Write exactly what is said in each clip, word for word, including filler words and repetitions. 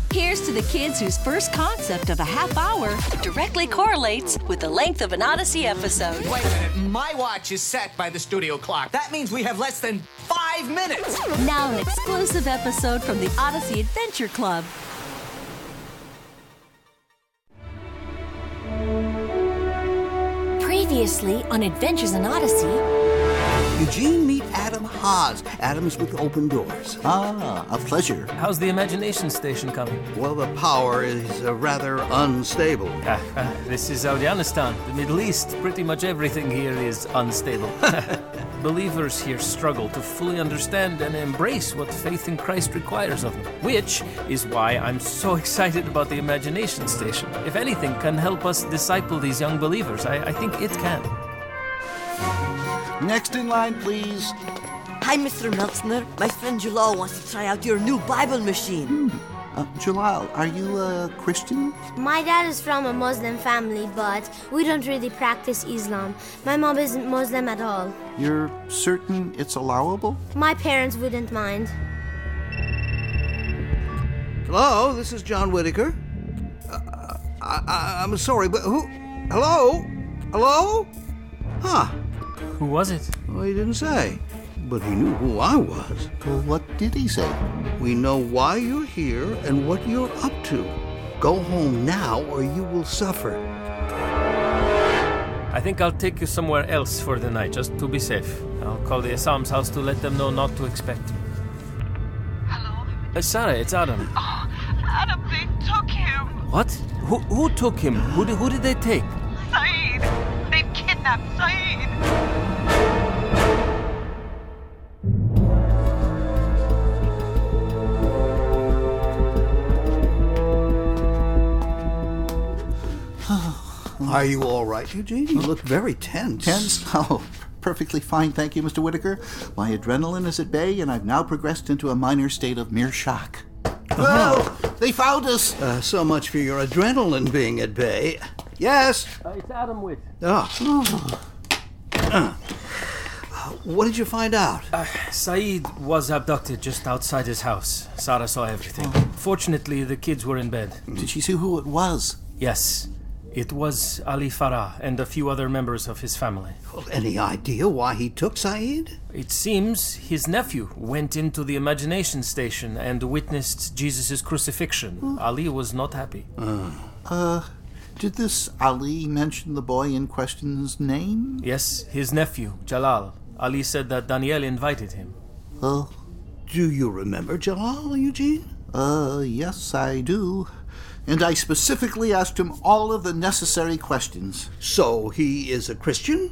Here's to the kids whose first concept of a half hour directly correlates with the length of an Odyssey episode. Wait a minute, my watch is set by the studio clock. That means we have less than five minutes. Now an exclusive episode from the Odyssey Adventure Club. Previously on Adventures in Odyssey, Eugene, meet Adam Haas. Adam's with Open Doors. Ah, a pleasure. How's the imagination station coming? Well, the power is uh, rather unstable. Ah, ah, this is Afghanistan, the Middle East. Pretty much everything here is unstable. Believers here struggle to fully understand and embrace what faith in Christ requires of them, which is why I'm so excited about the imagination station. If anything can help us disciple these young believers, I, I think it can. Next in line, please. Hi, Mister Meltzner. My friend Jalal wants to try out your new Bible machine. Hmm. Uh, Jalal, are you a Christian? My dad is from a Muslim family, but we don't really practice Islam. My mom isn't Muslim at all. You're certain it's allowable? My parents wouldn't mind. Hello, this is John Whitaker. Uh, I, I, I'm sorry, but who? Hello? Hello? Huh. Who was it? Well, he didn't say, but he knew who I was. Well, what did he say? We know why you're here and what you're up to. Go home now or you will suffer. I think I'll take you somewhere else for the night, just to be safe. I'll call the Assam's house to let them know not to expect me. Hello? Uh, Sarah, it's Adam. Oh, Adam, they took him. What? Who, who took him? Who did, who did they take? Saeed. They kidnapped Saeed. Are you all right, Eugene? You look very tense. Tense? Oh, perfectly fine, thank you, Mister Whitaker. My adrenaline is at bay, and I've now progressed into a minor state of mere shock. Oh, they found us! Uh, so much for your adrenaline being at bay. Yes? Uh, it's Adam Witt. Oh. oh. Uh. What did you find out? Uh, Saeed was abducted just outside his house. Sarah saw everything. Oh. Fortunately, the kids were in bed. Did she see who it was? Yes. It was Ali Farah and a few other members of his family. Well, any idea why he took Saeed? It seems his nephew went into the imagination station and witnessed Jesus' crucifixion. Hmm. Ali was not happy. Uh, uh, did this Ali mention the boy in question's name? Yes, his nephew, Jalal. Ali said that Daniel invited him. Oh. Do you remember Jalal, Eugene? Uh, yes, I do. And I specifically asked him all of the necessary questions. So he is a Christian?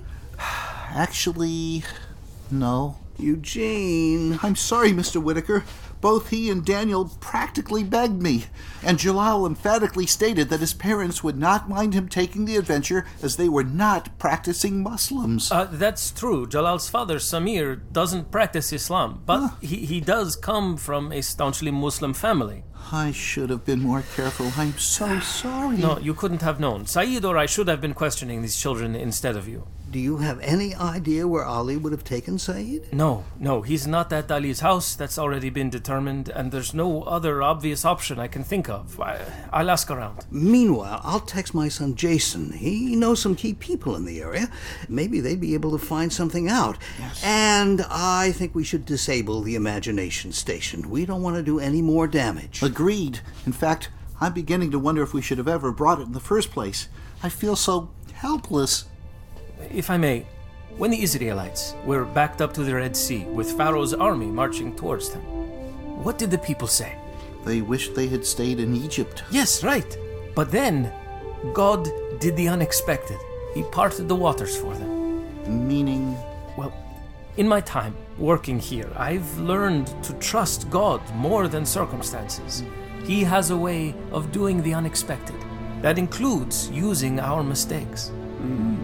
Actually, no. Eugene. I'm sorry, Mister Whitaker. Both he and Daniel practically begged me, and Jalal emphatically stated that his parents would not mind him taking the adventure as they were not practicing Muslims. Uh, that's true. Jalal's father, Samir, doesn't practice Islam, but huh. he, he does come from a staunchly Muslim family. I should have been more careful. I'm so sorry. No, you couldn't have known. Saeed or I should have been questioning these children instead of you. Do you have any idea where Ali would have taken Saeed? No, no. He's not at Ali's house. That's already been determined, and there's no other obvious option I can think of. I, I'll ask around. Meanwhile, I'll text my son Jason. He knows some key people in the area. Maybe they'd be able to find something out. Yes. And I think we should disable the imagination station. We don't want to do any more damage. Agreed. In fact, I'm beginning to wonder if we should have ever brought it in the first place. I feel so helpless. If I may, when the Israelites were backed up to the Red Sea with Pharaoh's army marching towards them, what did the people say? They wished they had stayed in Egypt. Yes, right. But then, God did the unexpected. He parted the waters for them. Meaning? Well, in my time working here, I've learned to trust God more than circumstances. He has a way of doing the unexpected. That includes using our mistakes. Mm.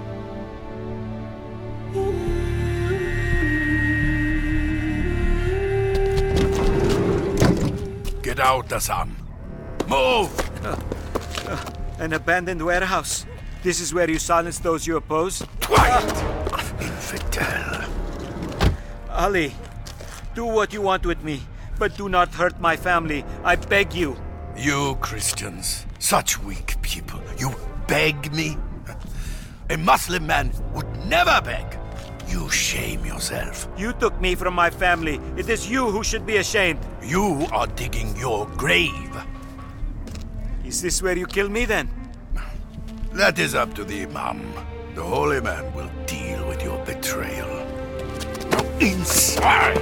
Get out, Assam. Move! Uh, uh, an abandoned warehouse. This is where you silence those you oppose? Quiet! Infidel. Ali, do what you want with me, but do not hurt my family. I beg you. You Christians, such weak people. You beg me? A Muslim man would never beg. You shame yourself. You took me from my family. It is you who should be ashamed. You are digging your grave. Is this where you kill me then? That is up to the Imam. The holy man will deal with your betrayal. Now inside!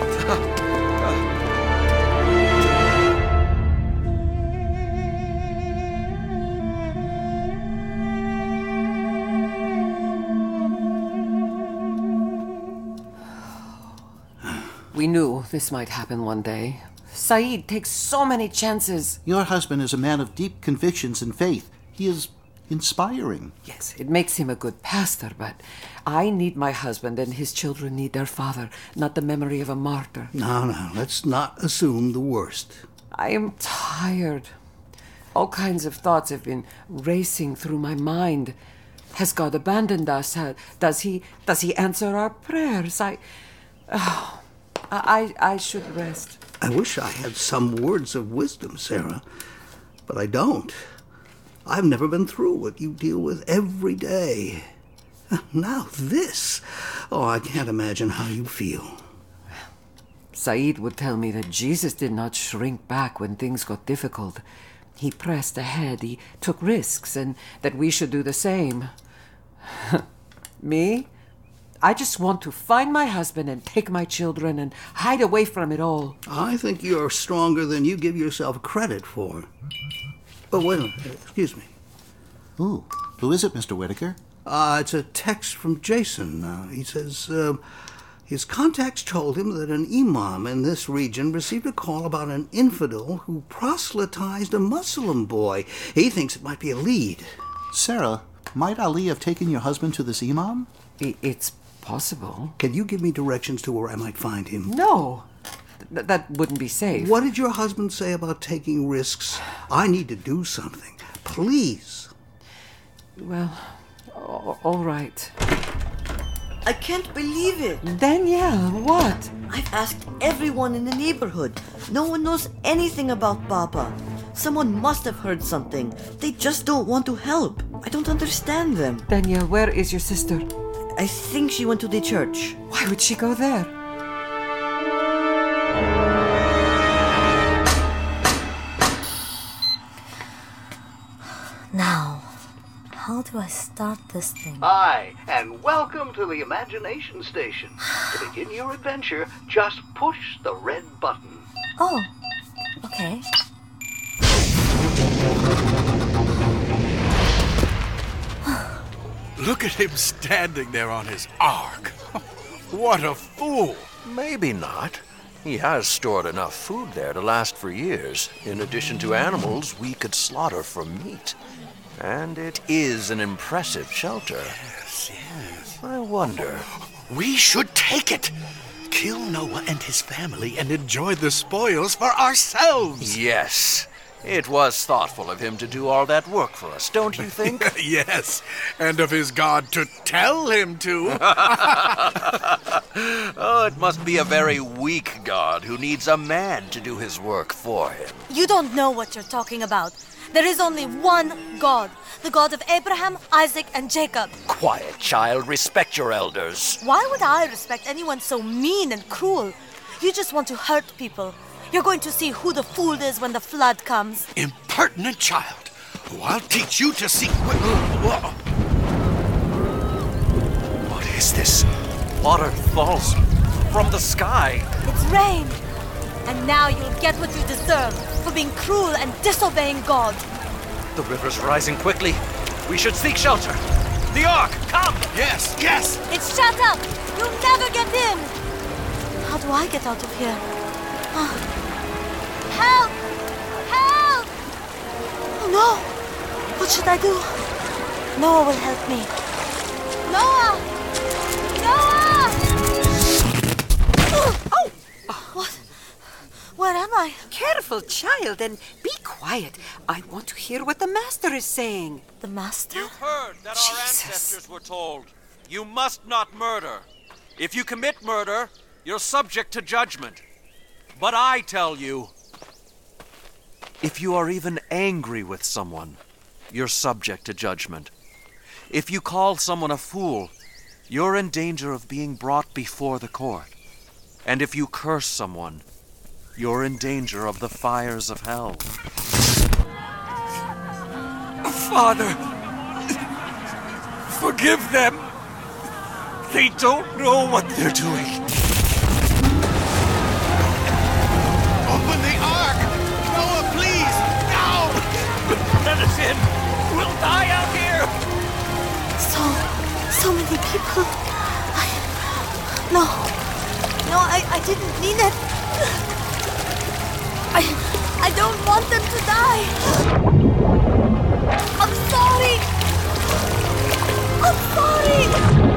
We knew this might happen one day. Saeed takes so many chances. Your husband is a man of deep convictions and faith. He is inspiring. Yes, it makes him a good pastor, but I need my husband and his children need their father, not the memory of a martyr. No, no, let's not assume the worst. I am tired. All kinds of thoughts have been racing through my mind. Has God abandoned us? Ha- Does he does he answer our prayers? I oh, I I should rest. I wish I had some words of wisdom, Sarah, but I don't. I've never been through what you deal with every day. Now this. Oh, I can't imagine how you feel. Saeed would tell me that Jesus did not shrink back when things got difficult. He pressed ahead, he took risks, and that we should do the same. Me? I just want to find my husband and take my children and hide away from it all. I think you're stronger than you give yourself credit for. Oh, wait a minute. Excuse me. Ooh, who is it, Mister Whitaker? Uh, it's a text from Jason. Uh, he says, uh, his contacts told him that an imam in this region received a call about an infidel who proselytized a Muslim boy. He thinks it might be a lead. Sarah, might Ali have taken your husband to this imam? I- it's possible. Can you give me directions to where I might find him? No. Th- that wouldn't be safe. What did your husband say about taking risks? I need to do something. Please. Well, a- all right. I can't believe it. Danielle, what? I've asked everyone in the neighborhood. No one knows anything about Papa. Someone must have heard something. They just don't want to help. I don't understand them. Danielle, where is your sister? I think she went to the church. Why would she go there? Now, how do I start this thing? Hi, and welcome to the Imagination Station. To begin your adventure, just push the red button. Oh, okay. Look at him standing there on his ark. What a fool. Maybe not. He has stored enough food there to last for years, in addition to animals we could slaughter for meat. And it is an impressive shelter. Yes, yes. I wonder. We should take it. Kill Noah and his family and enjoy the spoils for ourselves. Yes. It was thoughtful of him to do all that work for us, don't you think? Yes, and of his God to tell him to. Oh, it must be a very weak God who needs a man to do his work for him. You don't know what you're talking about. There is only one God, the God of Abraham, Isaac, and Jacob. Quiet, child. Respect your elders. Why would I respect anyone so mean and cruel? You just want to hurt people. You're going to see who the fool is when the flood comes. Impertinent child. Oh, I'll teach you to see... Whoa. What is this? Water falls from the sky. It's rain. And now you'll get what you deserve for being cruel and disobeying God. The river's rising quickly. We should seek shelter. The Ark, come! Yes, yes! It's shut up! You'll never get in! How do I get out of here? Oh. Help! Help! Oh no! What should I do? Noah will help me. Noah! Noah! Oh! Oh! What? Where am I? Careful, child, and be quiet. I want to hear what the master is saying. The master? You heard that Jesus. our ancestors were told. You must not murder. If you commit murder, you're subject to judgment. But I tell you, If you are even angry with someone, you're subject to judgment. If you call someone a fool, you're in danger of being brought before the court. And if you curse someone, you're in danger of the fires of hell. Father, forgive them. They don't know what they're doing. Open the Ark! Noah, please! Now! Let us in! We'll die out here! So, so many people. I... No. No, I, I didn't mean it. I... I don't want them to die. I'm sorry. I'm sorry.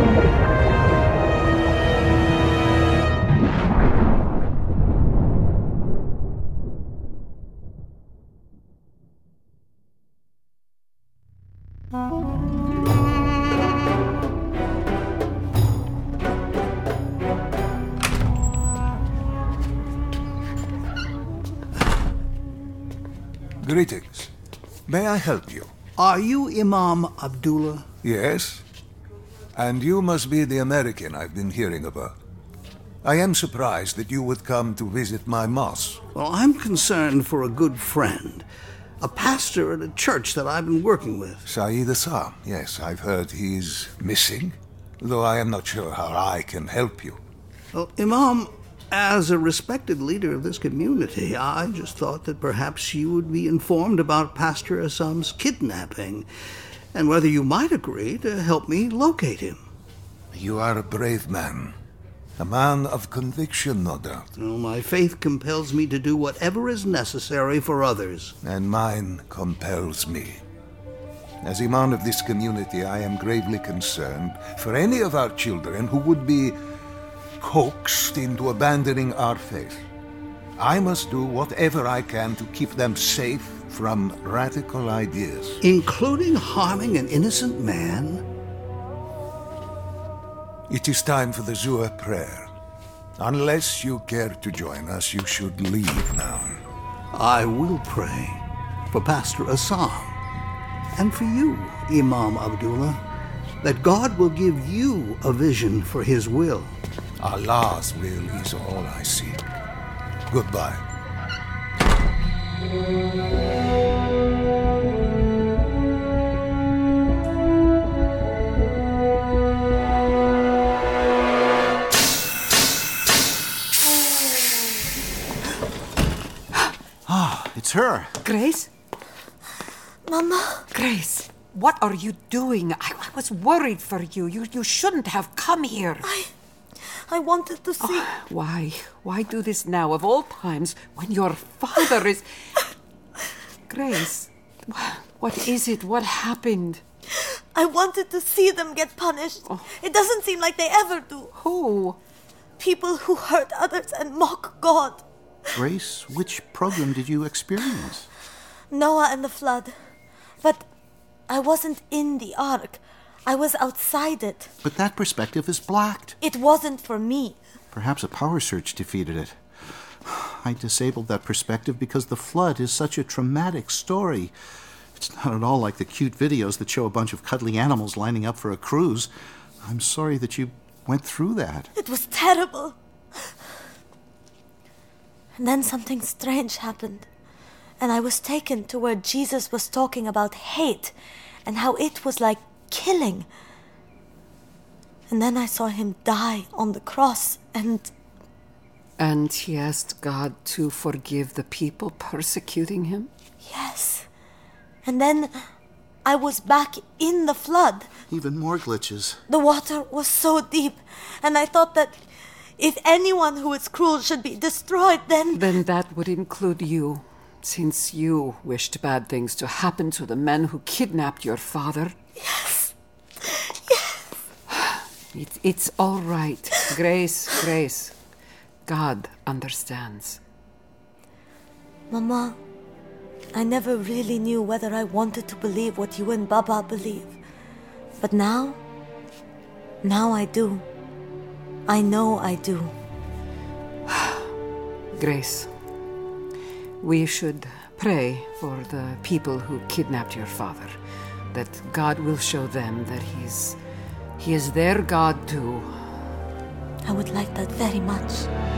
Greetings. May I help you? Are you Imam Abdullah? Yes. And you must be the American I've been hearing about. I am surprised that you would come to visit my mosque. Well, I'm concerned for a good friend, a pastor at a church that I've been working with. Saeed Assam. Yes, I've heard he's missing, though I am not sure how I can help you. Well, Imam, as a respected leader of this community, I just thought that perhaps you would be informed about Pastor Assam's kidnapping, and whether you might agree to help me locate him. You are a brave man. A man of conviction, no doubt. Well, my faith compels me to do whatever is necessary for others. And mine compels me. As Imam of this community, I am gravely concerned for any of our children who would be coaxed into abandoning our faith. I must do whatever I can to keep them safe from radical ideas. Including harming an innocent man? It is time for the Zuhr prayer. Unless you care to join us, you should leave now. I will pray for Pastor Assam and for you, Imam Abdullah, that God will give you a vision for his will. Allah's will is all I seek. Goodbye. Ah, it's her. Grace? Mama? Grace, what are you doing? I, I was worried for you. You you shouldn't have come here. I... I wanted to see... Oh, why? Why do this now, of all times, when your father is... Grace, what is it? What happened? I wanted to see them get punished. Oh. It doesn't seem like they ever do. Who? People who hurt others and mock God. Grace, which program did you experience? Noah and the flood. But I wasn't in the ark. I was outside it. But that perspective is blocked. It wasn't for me. Perhaps a power surge defeated it. I disabled that perspective because the flood is such a traumatic story. It's not at all like the cute videos that show a bunch of cuddly animals lining up for a cruise. I'm sorry that you went through that. It was terrible. And then something strange happened. And I was taken to where Jesus was talking about hate and how it was like killing. And then I saw him die on the cross and... And he asked God to forgive the people persecuting him? Yes. And then I was back in the flood. Even more glitches. The water was so deep, and I thought that if anyone who is cruel should be destroyed, then... Then that would include you, since you wished bad things to happen to the men who kidnapped your father. Yes. It, it's all right. Grace, Grace. God understands. Mama, I never really knew whether I wanted to believe what you and Baba believe. But now, now I do. I know I do. Grace, we should Pray for the people who kidnapped your father, that God will show them that he's he is their God too. I would like that very much.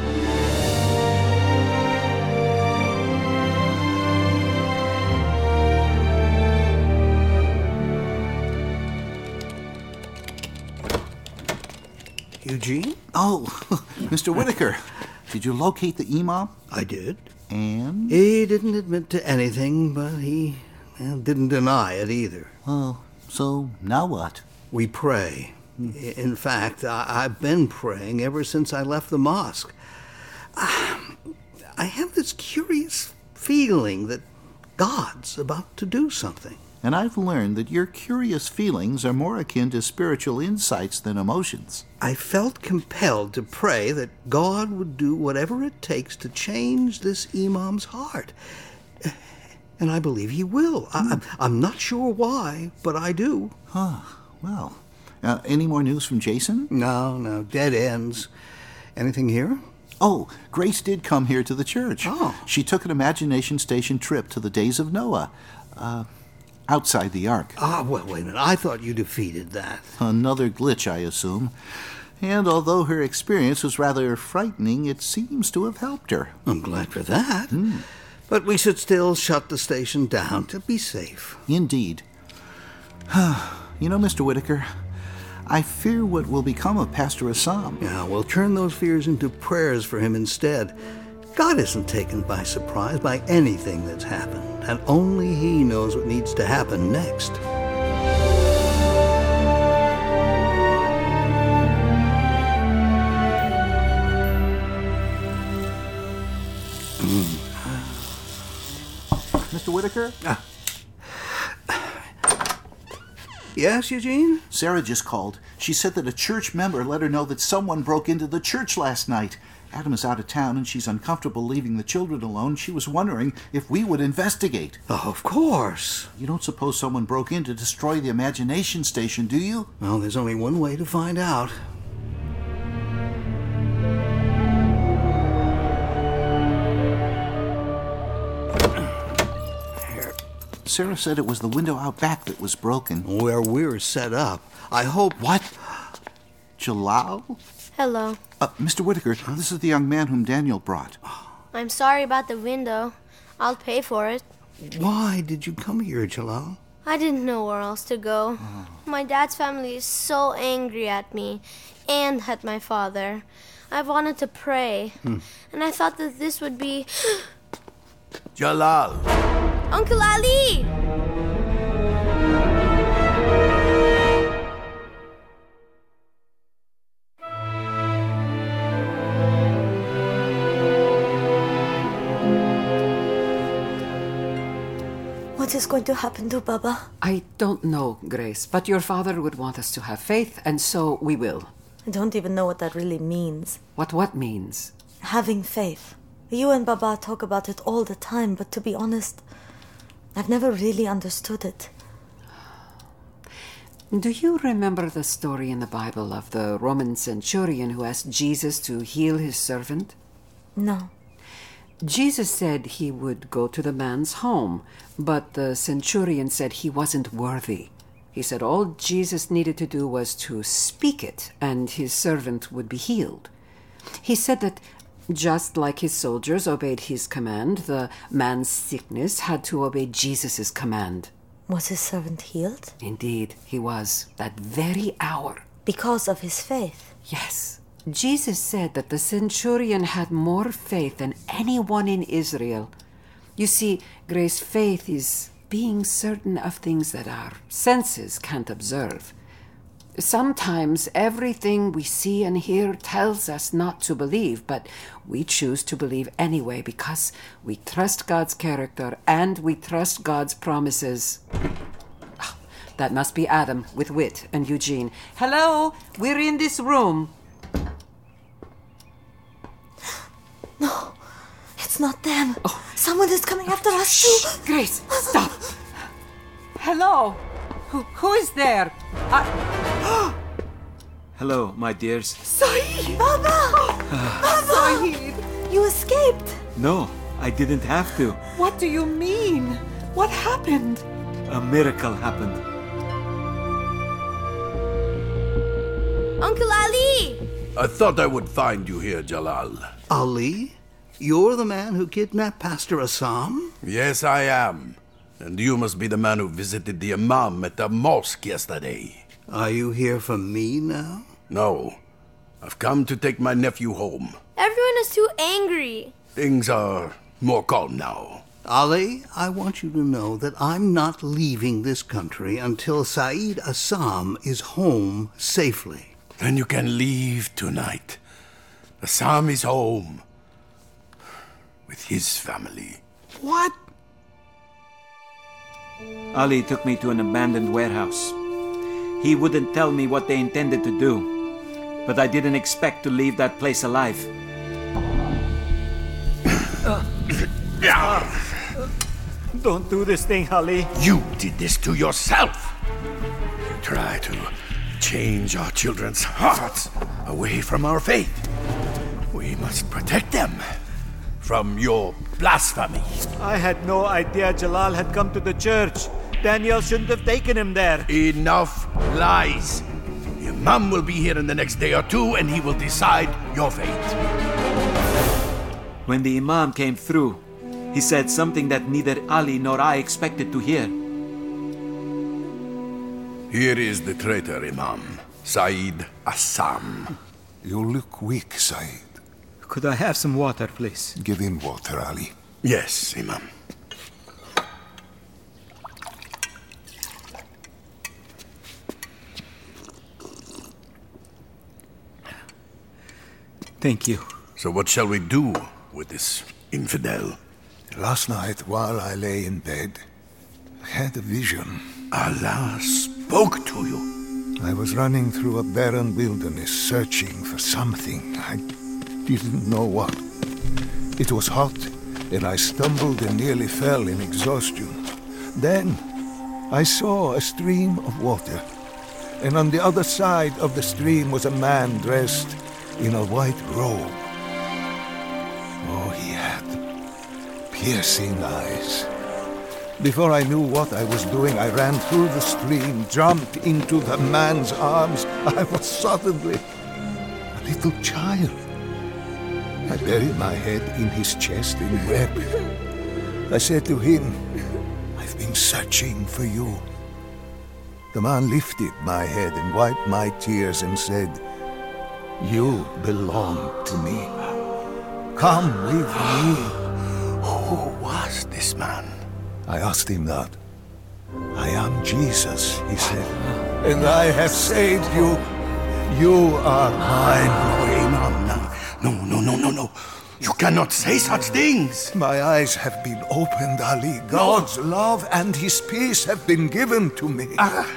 Eugene? Oh, Mister Whitaker, did you locate the imam? I did. And? He didn't admit to anything, but he well, didn't deny it either. Oh, so now what? We pray. In fact, I- I've been praying ever since I left the mosque. I have this curious feeling that God's about to do something. And I've learned that your curious feelings are more akin to spiritual insights than emotions. I felt compelled to pray that God would do whatever it takes to change this imam's heart. And I believe he will. I, I'm not sure why, but I do. Huh. Well, uh, any more news from Jason? No, no. Dead ends. Anything here? Oh, Grace did come here to the church. Oh. She took an imagination station trip to the days of Noah. Uh... Outside the ark. Ah, well, wait a minute. I thought you defeated that. Another glitch, I assume. And although her experience was rather frightening, it seems to have helped her. I'm glad for that. Mm. But we should still shut the station down to be safe. Indeed. You know, Mister Whitaker, I fear what will become of Pastor Assam. Yeah, we'll turn those fears into prayers for him instead. God isn't taken by surprise by anything that's happened, and only he knows what needs to happen next. Mister Whitaker? Ah. Yes, Eugene? Sarah just called. She said that a church member let her know that someone broke into the church last night. Adam is out of town and she's uncomfortable leaving the children alone. She was wondering if we would investigate. Oh, of course. You don't suppose someone broke in to destroy the imagination station, do you? Well, there's only one way to find out. Sarah said it was the window out back that was broken. Where we're set up. I hope... What? Jalal? Hello. Uh, Mister Whitaker, this is the young man whom Daniel brought. I'm sorry about the window. I'll pay for it. Why did you come here, Jalal? I didn't know where else to go. Oh. My dad's family is so angry at me and at my father. I wanted to pray, hmm. and I thought that this would be... Jalal! Uncle Ali! What is going to happen to Baba? I don't know, Grace, but your father would want us to have faith, and so we will. I don't even know what that really means. What what means? Having faith. You and Baba talk about it all the time, but to be honest, I've never really understood it. Do you remember the story in the Bible of the Roman centurion who asked Jesus to heal his servant? No. Jesus said he would go to the man's home, but the centurion said he wasn't worthy. He said all Jesus needed to do was to speak it, and his servant would be healed. He said that just like his soldiers obeyed his command, the man's sickness had to obey Jesus' command. Was his servant healed? Indeed, he was, that very hour. Because of his faith? Yes. Jesus said that the centurion had more faith than anyone in Israel. You see, Grace, faith is being certain of things that our senses can't observe. Sometimes everything we see and hear tells us not to believe, but we choose to believe anyway because we trust God's character and we trust God's promises. Oh, that must be Adam with Whit and Eugene. Hello, we're in this room. No, it's not them. Oh. Someone is coming after us too. Grace, stop. Hello. Who, who is there? I... Hello, my dears. Saeed! Baba! Baba! Saeed! You escaped. No, I didn't have to. What do you mean? What happened? A miracle happened. Uncle Ali! I thought I would find you here, Jalal. Ali? You're the man who kidnapped Pastor Assam? Yes, I am. And you must be the man who visited the Imam at the mosque yesterday. Are you here for me now? No. I've come to take my nephew home. Everyone is too angry. Things are more calm now. Ali, I want you to know that I'm not leaving this country until Saeed Assam is home safely. Then you can leave tonight. Assam is home. With his family. What? Ali took me to an abandoned warehouse. He wouldn't tell me what they intended to do, but I didn't expect to leave that place alive. Don't do this thing, Ali. You did this to yourself. You try to change our children's hearts away from our faith. We must protect them from your blasphemy. I had no idea Jalal had come to the church. Daniel shouldn't have taken him there. Enough lies. The Imam will be here in the next day or two, and he will decide your fate. When the Imam came through, he said something that neither Ali nor I expected to hear. Here is the traitor, Imam. Saeed Assam. You look weak, Saeed. Could I have some water, please? Give him water, Ali. Yes, Imam. Thank you. So what shall we do with this infidel? Last night, while I lay in bed, I had a vision. Allah spoke to you. I was running through a barren wilderness, searching for something. I didn't know what. It was hot, and I stumbled and nearly fell in exhaustion. Then I saw a stream of water, and on the other side of the stream was a man dressed in a white robe. Oh, he had piercing eyes. Before I knew what I was doing, I ran through the stream, jumped into the man's arms. I was suddenly a little child. I buried my head in his chest and wept. I said to him, "I've been searching for you." The man lifted my head and wiped my tears and said, "You belong to me. Come with me." Who was this man? I asked him that. "I am Jesus," he said, "and I have saved you. You are mine." No, no, no, no, no, no. You cannot say such things. My eyes have been opened, Ali. God's love and his peace have been given to me. Ah.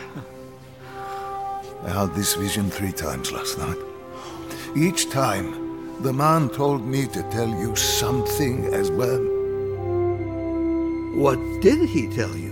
I had this vision three times last night. Each time, the man told me to tell you something as well. What did he tell you?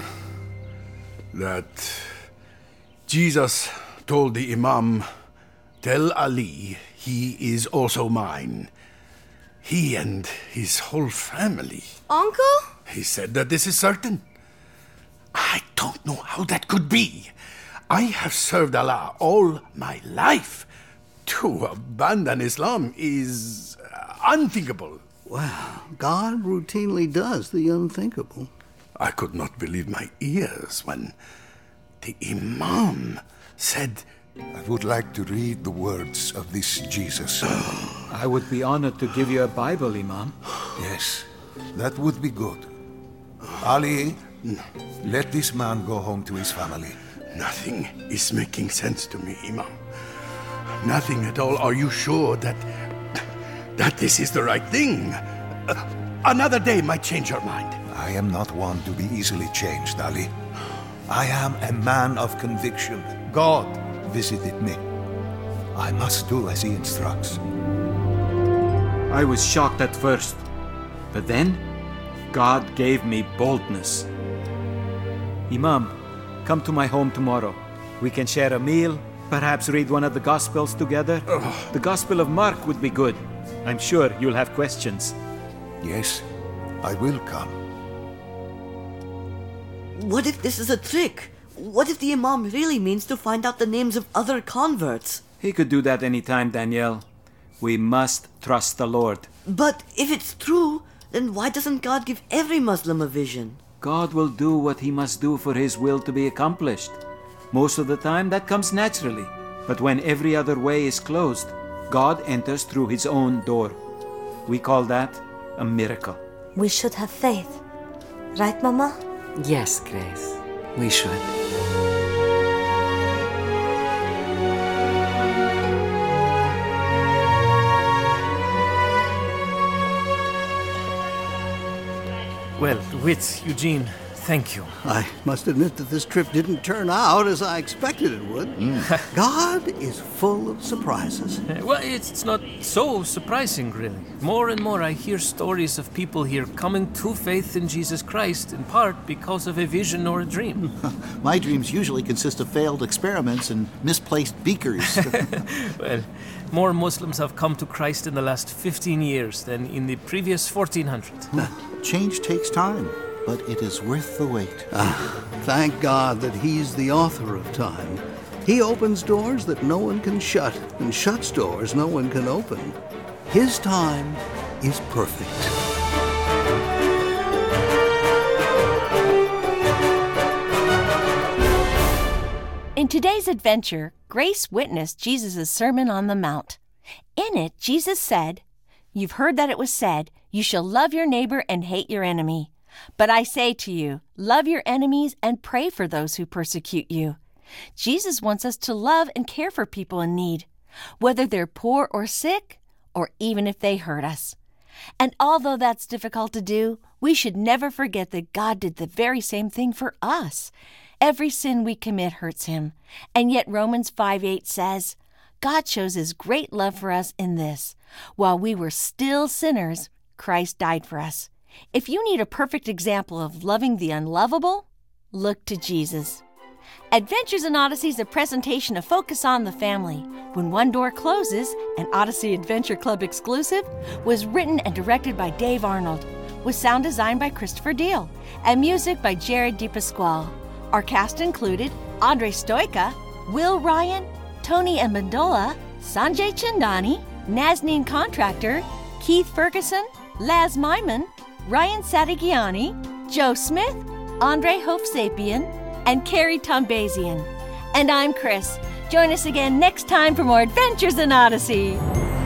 That Jesus told the Imam, "Tell Ali he is also mine. He and his whole family." Uncle? He said that this is certain. I don't know how that could be. I have served Allah all my life. To abandon Islam is unthinkable. Wow, God routinely does the unthinkable. I could not believe my ears when the Imam said, "I would like to read the words of this Jesus." I would be honored to give you a Bible, Imam. Yes, that would be good. Ali, let this man go home to his family. Nothing is making sense to me, Imam. Nothing at all. Are you sure that that this is the right thing? Uh, another day might change your mind. I am not one to be easily changed, Ali. I am a man of conviction. God visited me. I must do as he instructs. I was shocked at first, but then God gave me boldness. Imam, come to my home tomorrow. We can share a meal, perhaps read one of the Gospels together. Ugh. The Gospel of Mark would be good. I'm sure you'll have questions. Yes, I will come. What if this is a trick? What if the Imam really means to find out the names of other converts? He could do that any time, Danielle. We must trust the Lord. But if it's true, then why doesn't God give every Muslim a vision? God will do what he must do for his will to be accomplished. Most of the time, that comes naturally. But when every other way is closed, God enters through his own door. We call that a miracle. We should have faith. Right, Mama? Yes, Grace, we should. Well, Wit, Eugene, thank you. I must admit that this trip didn't turn out as I expected it would. Mm. God is full of surprises. Well, it's not so surprising, really. More and more I hear stories of people here coming to faith in Jesus Christ, in part because of a vision or a dream. My dreams usually consist of failed experiments and misplaced beakers. Well, more Muslims have come to Christ in the last fifteen years than in the previous fourteen hundred. Change takes time, but it is worth the wait. Ah, thank God that he's the author of time. He opens doors that no one can shut, and shuts doors no one can open. His time is perfect. In today's adventure, Grace witnessed Jesus' Sermon on the Mount. In it, Jesus said, "You've heard that it was said, 'You shall love your neighbor and hate your enemy.' But I say to you, love your enemies and pray for those who persecute you." Jesus wants us to love and care for people in need, whether they're poor or sick, or even if they hurt us. And although that's difficult to do, we should never forget that God did the very same thing for us. Every sin we commit hurts him, and yet Romans five eight says, God shows his great love for us in this: while we were still sinners, Christ died for us. If you need a perfect example of loving the unlovable, look to Jesus. Adventures in Odyssey is a presentation of Focus on the Family. When One Door Closes, an Odyssey Adventure Club exclusive, was written and directed by Dave Arnold, with sound design by Christopher Deal, and music by Jared DePasquale. Our cast included Andre Stoica, Will Ryan, Tony Amendola, Sanjay Chandani, Nazneen Contractor, Keith Ferguson, Laz Myman, Ryan Sadigiani, Joe Smith, Andre Hofsapien, and Carrie Tombazian. And I'm Chris. Join us again next time for more Adventures in Odyssey.